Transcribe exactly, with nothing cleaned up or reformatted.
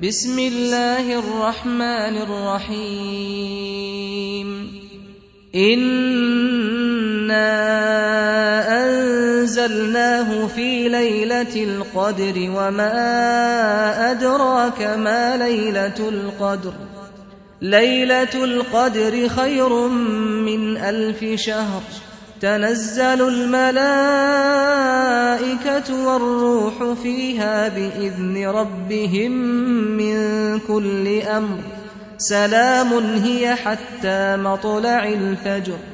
بسم الله الرحمن الرحيم إنا أنزلناه في ليلة القدر وما أدراك ما ليلة القدر ليلة القدر خير من ألف شهر تنزل الملائكة والروح فيها بإذن ربهم من كل أمر سلام هي حتى مطلع الفجر